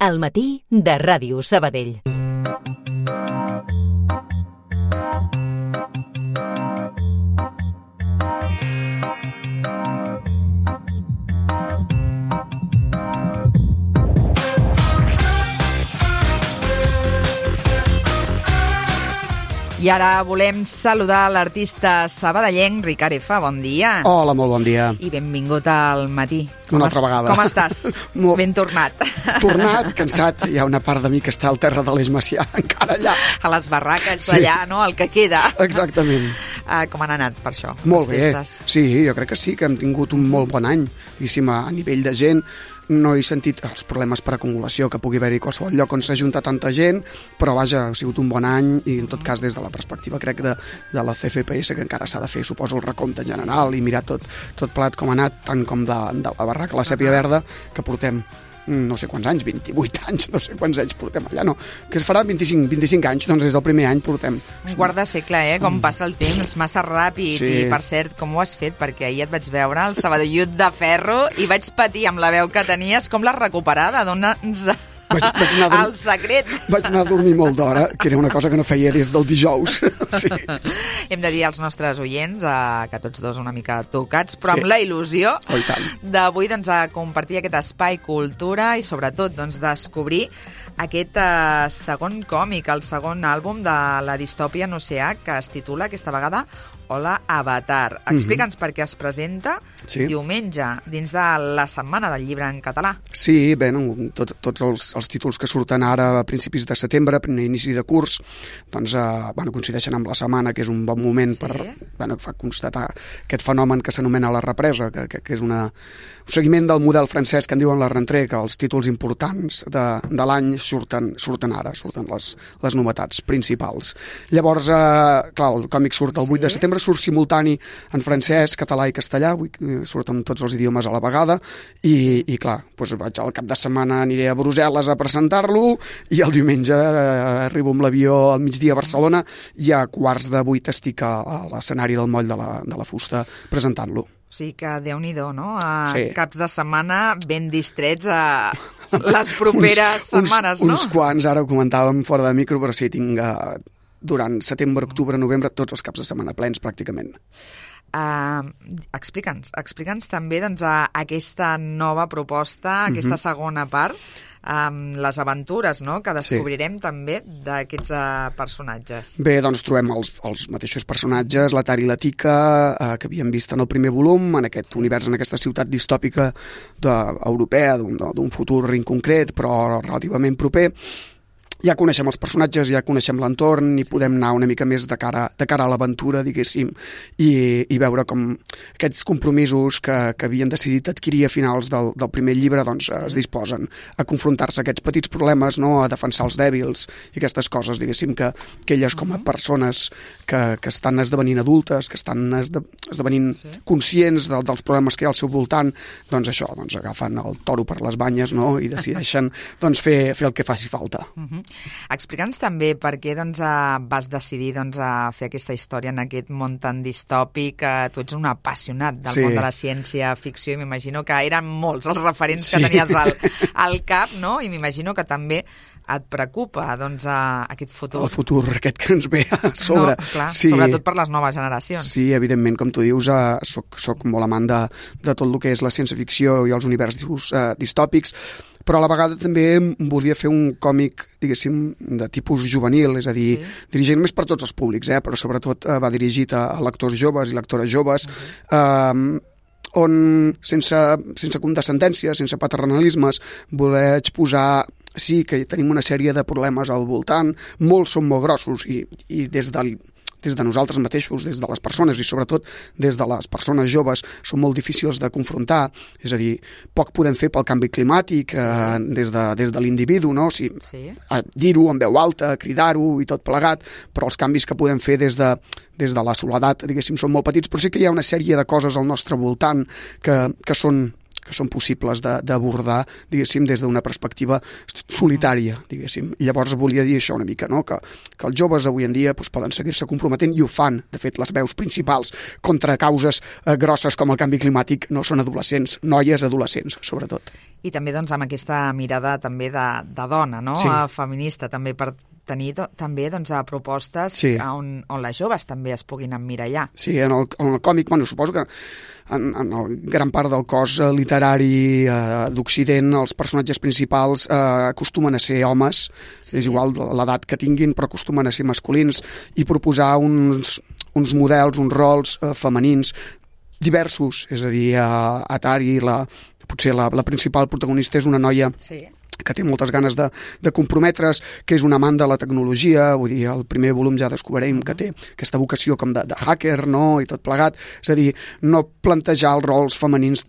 Al matí de Ràdio Sabadell. I ara volem saludar l'artista sabadellenc Ricard F. Bon dia. Hola, molt bon dia. I benvingut al matí. Una altra vegada. Com estàs? Ben tornat. Tornat, cansat. Hi ha una part de mi que està al terra de l'Eix Macià, encara allà. A les barraques allà, no? El que queda. Exactament. Com han anat per això? Molt bé. Sí, jo crec que sí, que hem tingut un molt bon any, diguéssim, a nivell de gent. No he sentit els problemes per acumulació que pugui haver-hi a qualsevol lloc on s'ajunta tanta gent, però vaja, ha sigut un bon any i en tot cas des de la perspectiva crec de la CFPS, que encara s'ha de fer, suposo, el recompte general i mirar tot plat com ha anat, tant com de la barraca La Sèpia Verda, que portem no sé quants anys, 28 anys, no sé quants anys portem allà, no, que es farà 25 anys, doncs des del primer any portem. Un quart de segle, com passa el temps, massa ràpid, sí. I per cert, com ho has fet? Perquè ahir et vaig veure, el sabadellut de ferro, i vaig patir amb la veu que tenies, com l'has recuperada, dona'ns el secret. Vaig anar a dormir molt d'hora, que era una cosa que no feia des del dijous. Sí. Hem de dir als nostres oients que tots dos una mica tocats, però amb la il·lusió d'avui a compartir aquest espai cultura i sobretot descobrir aquest segon còmic, el segon àlbum de la distòpia en oceà, que es titula aquesta vegada Hola, Avatar. Explica'ns per què es presenta diumenge dins de la Setmana del Llibre en català. Sí, bé, tots els títols que surten ara a principis de setembre, a inici de curs, doncs coincideixen amb la setmana, que és un bon moment per constatar aquest fenomen que s'anomena la represa, que és un seguiment del model francès que en diuen la rentrée, que els títols importants de l'any surten ara, surten les novetats principals. Llavors, clar, el còmic surt el 8 de setembre, surt simultani en francès, català i castellà, surten tots els idiomes a la vegada, i clar, doncs vaig al cap de setmana, aniré a Brussel·les a presentar-lo, i el diumenge arribo amb l'avió al migdia a Barcelona, i a 7:15 estic a l'escenari del Moll de la Fusta presentant-lo. O sigui que Déu-n'hi-do, no? Caps de setmana ben distrets a les properes setmanes, no? Uns quants, ara ho comentàvem fora de micro, però sí, tinc durant setembre, octubre, novembre, tots els caps de setmana plens, pràcticament. Explica'ns també aquesta nova proposta, aquesta segona part, les aventures, no?, que descobrirem també d'aquests personatges. Bé, doncs trobem els mateixos personatges, la Tar i la Tika, que havíem vist en el primer volum, en aquest univers, en aquesta ciutat distòpica europea, d'un futur inconcret, però relativament proper. Ja coneixem els personatges, ja coneixem l'entorn i podem anar una mica més de cara a l'aventura, diguéssim, i veure com aquests compromisos que havien decidit adquirir a finals del primer llibre doncs es disposen a confrontar-se a aquests petits problemes, no?, a defensar els dèbils i aquestes coses, diguéssim, que elles com a persones que estan esdevenint adultes, que estan esdevenint conscients dels problemes que hi ha al seu voltant, doncs això, agafen el toro per les banyes, no?, i decideixen fer el que faci falta. Explica'ns també per què vas decidir a fer aquesta història en aquest món tan distòpic. Tu ets un apassionat del món de la ciència-ficció i m'imagino que eren molts els referents que tenies al cap, no? I m'imagino que també et preocupa aquest futur. El futur aquest que ens ve a sobre. No, clar, sobretot per les noves generacions. Sí, evidentment, com tu dius, soc molt amant de tot el que és la ciència-ficció i els universos distòpics, però a la vegada també volia fer un còmic, diguéssim, de tipus juvenil, és a dir, dirigint més per tots els públics, però sobretot va dirigit a lectors joves i lectores joves, on, sense condescendència, sense paternalismes, voler posar sí que tenim una sèrie de problemes al voltant, molts són molt grossos i des de nosaltres mateixos, des de les persones i sobretot des de les persones joves són molt difícils de confrontar, és a dir, poc podem fer pel canvi climàtic des de l'individu, no? Dir-ho en veu alta, cridar-ho i tot plegat, però els canvis que podem fer des de la soledat, diguéssim, són molt petits, però sí que hi ha una sèrie de coses al nostre voltant que són són possibles d'abordar, diguéssim, des d'una perspectiva solitària, diguéssim. I llavors volia dir això una mica, no? Que els joves avui en dia poden seguir-se comprometent, i ho fan. De fet, les veus principals contra causes grosses com el canvi climàtic no són adolescents, noies adolescents, sobretot. I també doncs, amb aquesta mirada també de dona, no? Sí. Feminista, també per tenir també doncs, propostes on les joves també es puguin emmirallar. Sí, en el còmic, suposo que en gran part del cos literari d'Occident els personatges principals acostumen a ser homes, és igual l'edat que tinguin, però acostumen a ser masculins, i proposar uns models, uns rols femenins diversos, és a dir, Atari, potser la principal protagonista és una noia que té moltes ganes de comprometre's, que és un amant de la tecnologia, vull dir, el primer volum ja descobrirem que té aquesta vocació com de hacker, no?, i tot plegat, és a dir, no plantejar els rols femenins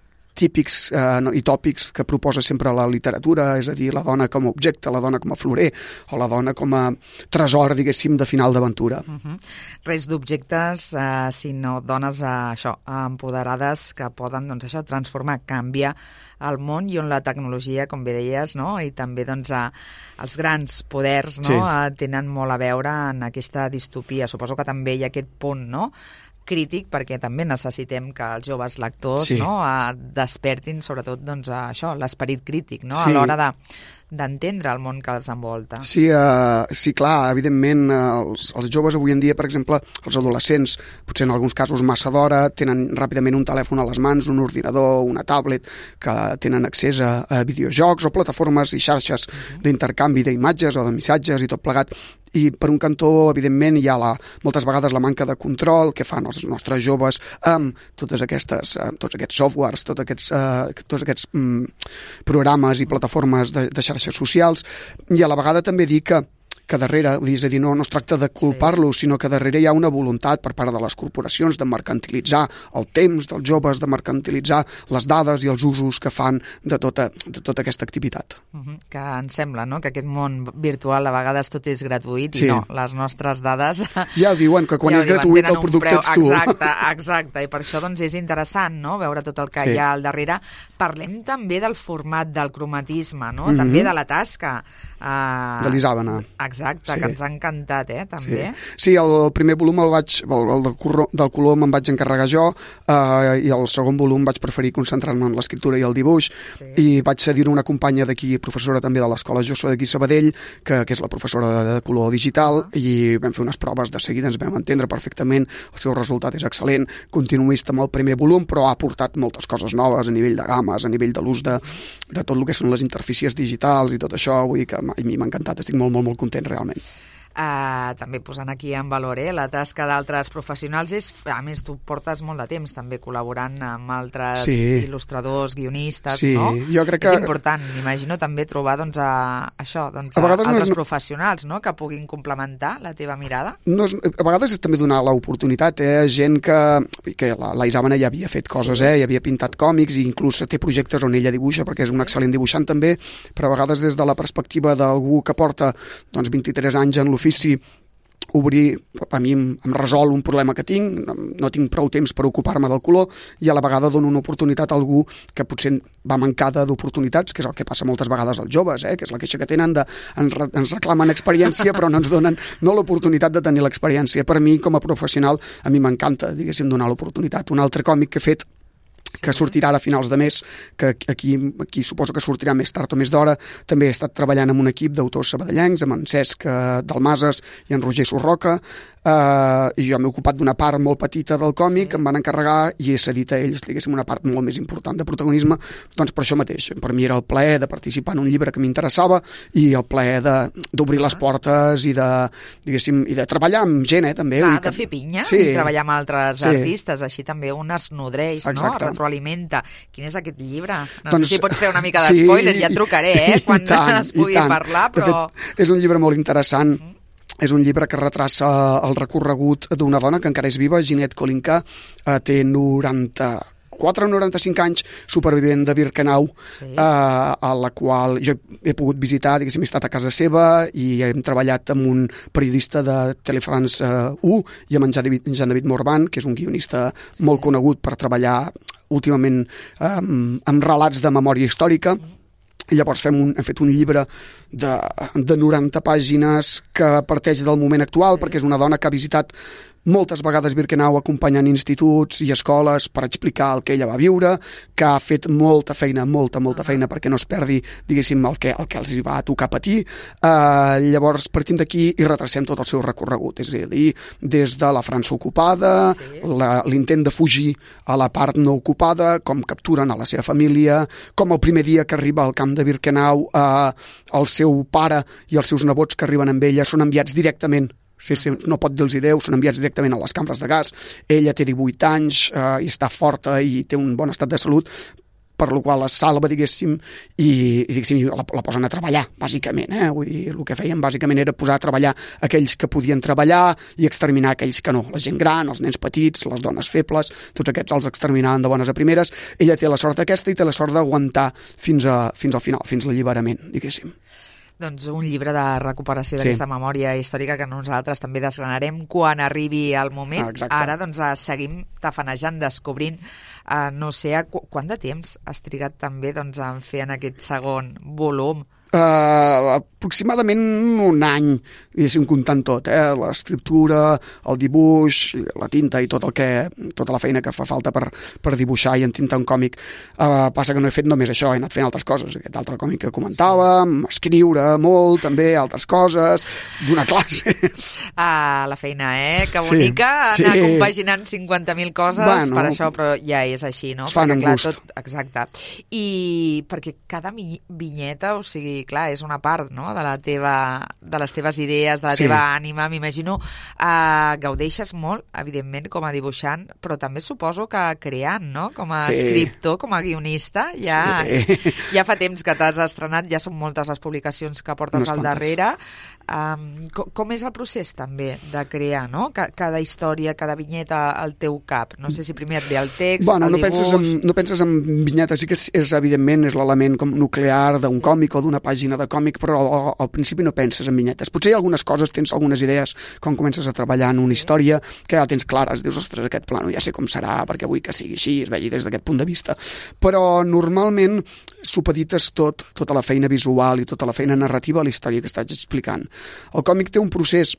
típics i tòpics que proposa sempre la literatura, és a dir, la dona com a objecte, la dona com a florer, o la dona com a tresor, diguéssim, de final d'aventura. Res d'objectes, sinó dones empoderades que poden, doncs, transformar, canviar el món, i on la tecnologia, com bé deies, no?, i també doncs, els grans poders, no?, tenen molt a veure en aquesta distopia. Suposo que també hi ha aquest punt, no?, crític, perquè també necessitem que els joves lectors despertin sobretot doncs, l'esperit crític, no?, a l'hora d'entendre el món que els envolta. Sí, clar, evidentment els joves avui en dia, per exemple, els adolescents, potser en alguns casos massa d'hora, tenen ràpidament un telèfon a les mans, un ordinador, una tablet, que tenen accés a videojocs o plataformes i xarxes d'intercanvi d'imatges o de missatges i tot plegat. I per un cantó, evidentment, hi ha moltes vegades la manca de control que fan els nostres joves amb tots aquests softwares, tots aquests programes i plataformes de xarxes socials, i a la vegada també dir que darrere, és a dir, no es tracta de culpar-los, sinó que darrere hi ha una voluntat per part de les corporacions de mercantilitzar el temps dels joves, de mercantilitzar les dades i els usos que fan de tota aquesta activitat. Que ens sembla, no?, que aquest món virtual a vegades tot és gratuït, i no, les nostres dades... Ja diuen que quan és gratuït el producte ets tu. Exacte, i per això doncs, és interessant, no?, veure tot el que hi ha al darrere. Parlem també del format del cromatisme, no?, també de la tasca. De l'Isàbana. Exacte, que ens ha encantat, també. Sí, el primer volum el del color me'n vaig encarregar jo, i el segon volum vaig preferir concentrar-me en l'escriptura i el dibuix, i vaig cedir una companya d'aquí, professora també de l'Escola Josso d'aquí Sabadell, que és la professora de color digital, i vam fer unes proves de seguida, ens vam entendre perfectament, el seu resultat és excel·lent, continuista amb el primer volum, però ha aportat moltes coses noves a nivell de games, a nivell de l'ús de tot el que són les interfícies digitals i tot això, vull dir que a mi m'ha encantat, estic molt, molt, molt content realment. També posant aquí en valor la tasca d'altres professionals, a més tu portes molt de temps també col·laborant amb altres il·lustradors, guionistes, no? Jo crec que... És important, m'imagino, també trobar altres professionals, no?, que puguin complementar la teva mirada. A vegades és també donar l'oportunitat, gent que la Isàbana ja havia fet coses, ja havia pintat còmics, i inclús té projectes on ella dibuixa, perquè és un excel·lent dibuixant també, però a vegades des de la perspectiva d'algú que porta 23 anys en l'ofici, obrir, a mi em resol un problema que tinc, no tinc prou temps per ocupar-me del color, i a la vegada dono una oportunitat a algú que potser va mancada d'oportunitats, que és el que passa moltes vegades als joves, que és la queixa que tenen ens reclamen experiència però no ens donen l'oportunitat de tenir l'experiència. Per mi, com a professional, a mi m'encanta, diguéssim, donar l'oportunitat. Un altre còmic que he fet, que sortirà ara a finals de mes, que aquí suposo que sortirà més tard o més d'hora. També he estat treballant amb un equip d'autors sabadellencs, amb en Cesc Dalmases i en Roger Sorroca, i jo m'he ocupat d'una part molt petita del còmic, em van encarregar i he cedit a ells, diguéssim, una part molt més important de protagonisme, doncs per això mateix. Per mi era el plaer de participar en un llibre que m'interessava i el plaer d'obrir les portes i de treballar amb gent, també. Clar, de fer pinya i treballar amb altres artistes, així també un es nodreix, no? Retroalimenta. Quin és aquest llibre? No sé si pots fer una mica d'espoiler, ja et trucaré, quan es pugui parlar, però... De fet, és un llibre molt interessant. És un llibre que retraça el recorregut d'una dona que encara és viva, Ginette Kolinka, té 94 o 95 anys, supervivent de Birkenau, a la qual jo he pogut visitar, diguéssim, he estat a casa seva i hem treballat amb un periodista de Telefrance 1 i amb en Jean-David Morvan, que és un guionista molt conegut per treballar últimament amb relats de memòria històrica. I llavors hem fet un llibre de 90 pàgines que parteix del moment actual, perquè és una dona que ha visitat moltes vegades Birkenau acompanyant instituts i escoles per explicar el que ella va viure, que ha fet molta feina perquè no es perdi, diguéssim, el que els va tocar patir. Llavors, partim d'aquí i retracem tot el seu recorregut, és a dir, des de la França ocupada, l'intent de fugir a la part no ocupada, com capturen a la seva família, com el primer dia que arriba al camp de Birkenau, el seu pare i els seus nebots que arriben amb ella són enviats directament, no pot dir-los Déu, són enviats directament a les cambres de gas. Ella té 18 anys i està forta i té un bon estat de salut, per la qual la salva, diguéssim, i la posen a treballar, bàsicament. Vull dir, el que feien bàsicament era posar a treballar aquells que podien treballar i exterminar aquells que no. La gent gran, els nens petits, les dones febles, tots aquests els exterminaven de bones a primeres. Ella té la sort aquesta i té la sort d'aguantar fins al final, fins l'alliberament, diguéssim. Doncs un llibre de recuperació d'aquesta memòria històrica que nosaltres també desgranarem quan arribi el moment. Ara doncs seguim tafanejant, descobrint, no sé quant de temps has trigat també en fer en aquest segon volum? Aproximadament un any, diguéssim, comptant tot, l'escriptura, el dibuix, la tinta i tota la feina que fa falta per dibuixar i entintar un còmic. Passa que no he fet només això, he anat fent altres coses, aquest altre còmic que comentàvem, escriure molt, també, altres coses, donar classes. La feina, que bonica, anar compaginant 50.000 coses per això, però ja és així, no? Es fan amb gust. Exacte. I perquè cada vinyeta, o sigui, clar, és una part, no?, de les teves idees, de la teva ànima, m'imagino. Gaudeixes molt, evidentment, com a dibuixant, però també suposo que creant, no?, com a escriptor, com a guionista. Ja fa temps que t'has estrenat, ja són moltes les publicacions que portes al darrere. Com és el procés, també, de crear, no?, cada història, cada vinyeta al teu cap? No sé si primer et ve el text, el dibuix... No penses en vinyetes, sí que és evidentment, és l'element nuclear d'un còmic o d'una pàgina de còmic, però al principi no penses en vinyetes. Potser hi ha algunes coses, tens algunes idees quan comences a treballar en una història que ja tens clares, dius, ostres, aquest plano ja sé com serà, perquè vull que sigui així, es vegi des d'aquest punt de vista. Però normalment supedites tota la feina visual i tota la feina narrativa a la història que estàs explicant. El còmic té un procés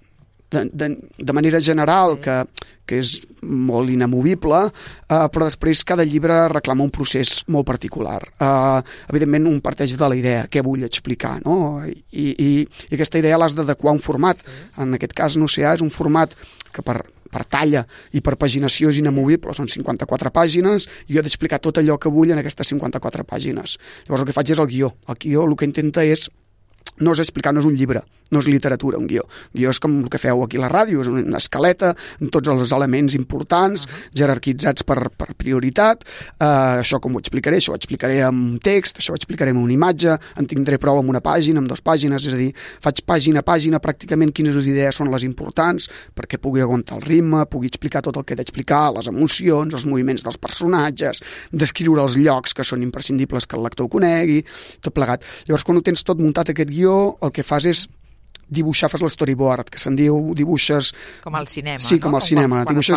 de manera general que és molt inamovible, però després cada llibre reclama un procés molt particular. Evidentment, un parteix de la idea, què vull explicar, no? I aquesta idea l'has d'adequar a un format. En aquest cas, l'Oceà és un format que per talla i per paginació és inamovible, són 54 pàgines i jo he d'explicar tot allò que vull en aquestes 54 pàgines. Llavors el que faig és el guió. El guió el que intenta no és explicar, no és un llibre, no és literatura, un guió. Un guió és com el que feu aquí a la ràdio, és una escaleta amb tots els elements importants, jerarquitzats per prioritat. Això com ho explicaré? Això ho explicaré amb text, això ho explicaré amb una imatge, en tindré prou amb una pàgina, amb 2 pàgines, és a dir, faig pàgina a pàgina pràcticament quines idees són les importants, perquè pugui aguantar el ritme, pugui explicar tot el que he d'explicar, les emocions, els moviments dels personatges, descriure els llocs que són imprescindibles que el lector conegui, tot plegat. Llavors, quan ho tens tot muntat aquest guió, el que fas és dibuixar, fas l'storyboard, que se'n diu, dibuixes... Com al cinema, sí, com al cinema. Dibuixes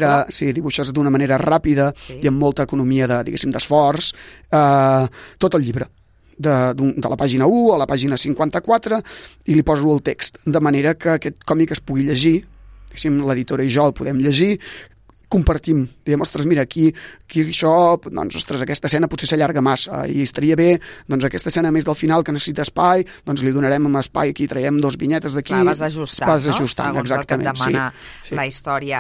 d'una manera ràpida i amb molta economia d'esforç, tot el llibre. De la pàgina 1 a la pàgina 54 i li poso el text, de manera que aquest còmic es pugui llegir, l'editora i jo el podem llegir, compartim, diem, ostres, mira, aquí això, doncs, ostres, aquesta escena potser s'allarga massa i estaria bé, doncs aquesta escena més del final que necessita espai, doncs li donarem amb espai aquí, traiem 2 vinyetes d'aquí. Clar, vas ajustant, segons exactament, el que et demana la història.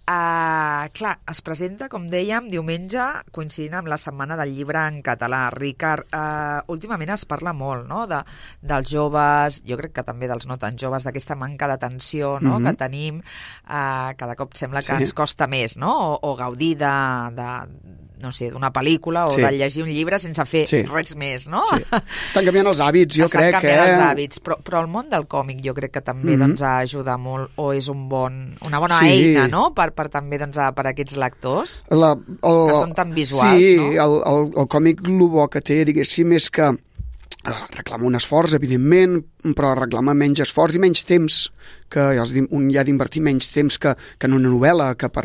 Clar, es presenta, com dèiem, diumenge, coincidint amb la Setmana del Llibre en català. Ricard, últimament es parla molt, no?, dels joves, jo crec que també dels no tan joves, d'aquesta manca d'atenció, no?, que tenim, cada cop sembla que ens costa més, no?, o gaudir no sé, d'una pel·lícula o de llegir un llibre sense fer res més, no? Sí. Estan canviant els hàbits, jo crec que... Estan canviant els hàbits, però el món del còmic jo crec que també ajuda molt, o és una bona eina, no?, per també per aquests lectors, que són tan visuals, no? Sí, el còmic el bo que té, diguéssim, és que reclama un esforç, evidentment, però reclama menys esforç i menys temps, que un hi ha d'invertir menys temps que en una novel·la, que per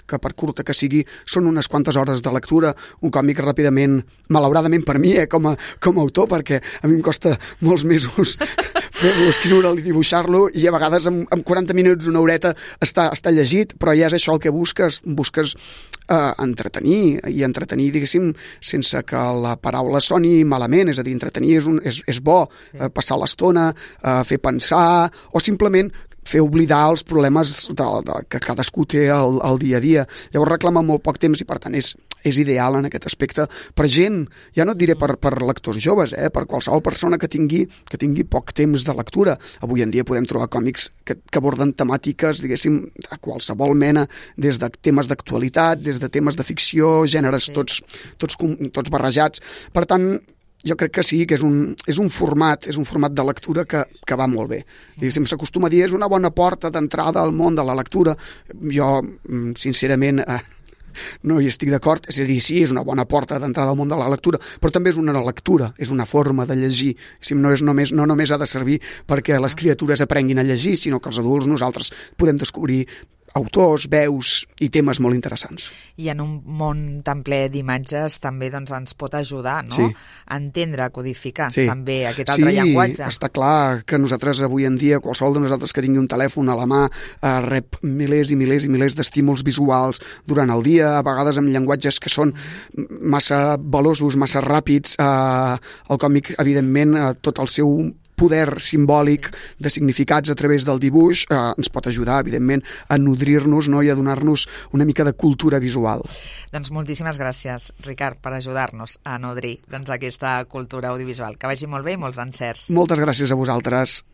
que per curta que sigui, són unes quantes hores de lectura. Un còmic ràpidament, malauradament per mi, com a autor, perquè a mi em costa molts mesos fer-lo, escriure'l i dibuixar-lo, i a vegades en 40 minuts, una horeta, està llegit, però ja és això el que busques entretenir, diguéssim, sense que la paraula soni malament, és a dir, entretenir és bo, passar l'estona, fer pensar, o simplement fer oblidar els problemes que cadascú té al dia a dia. Llavors reclama molt poc temps i, per tant, és ideal en aquest aspecte per gent, ja no et diré per lectors joves, per qualsevol persona que tingui poc temps de lectura. Avui en dia podem trobar còmics que aborden temàtiques, diguéssim, de qualsevol mena, des de temes d'actualitat, des de temes de ficció, gèneres tots barrejats. Per tant, jo crec que sí, que és un format de lectura que va molt bé. Diguéssim, s'acostuma a dir, és una bona porta d'entrada al món de la lectura. Jo, sincerament, no hi estic d'acord. És a dir, sí, és una bona porta d'entrada al món de la lectura, però també és una lectura, és una forma de llegir. No només ha de servir perquè les criatures aprenguin a llegir, sinó que els adults nosaltres podem descobrir autors, veus i temes molt interessants. I en un món tan ple d'imatges també ens pot ajudar, no? Sí. A entendre, a codificar també aquest altre llenguatge. Sí, està clar que nosaltres avui en dia, qualsevol de nosaltres que tingui un telèfon a la mà, rep milers i milers i milers d'estímuls visuals durant el dia, a vegades amb llenguatges que són massa veloços, massa ràpids. El còmic, evidentment, tot el seu poder simbòlic de significats a través del dibuix ens pot ajudar, evidentment, a nodrir-nos, no? I a donar-nos una mica de cultura visual. Doncs moltíssimes gràcies, Ricard, per ajudar-nos a nodrir aquesta cultura audiovisual. Que vagi molt bé i molts encerts. Moltes gràcies a vosaltres.